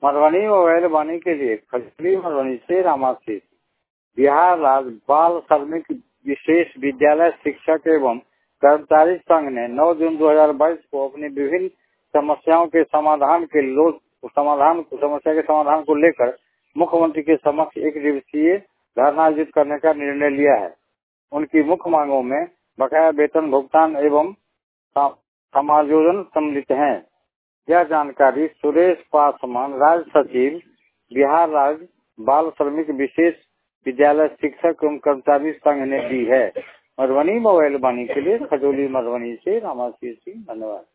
Madhubani mobile वाणी के लिए खजूरी मधुबनी से रामाशीष। बिहार राज्य बाल श्रमिक विशेष विद्यालय शिक्षक एवं कर्मचारी संघ ने 9 जून 2022 को अपनी विभिन्न समस्या के समाधान को लेकर मुख्यमंत्री के समक्ष एक दिवसीय धरना आयोजित करने का निर्णय लिया है। उनकी मुख्य मांगों में बकाया वेतन भुगतान एवं समायोजन सम्मिलित हैं। यह जानकारी सुरेश पासवान, राज्य सचिव, बिहार राज्य बाल श्रमिक विशेष विद्यालय शिक्षक एवं कर्मचारी संघ ने दी है। मधुबनी मोबाइल वाणी के लिए खजोली मधुबनी से रामाशीष सिंह। धन्यवाद।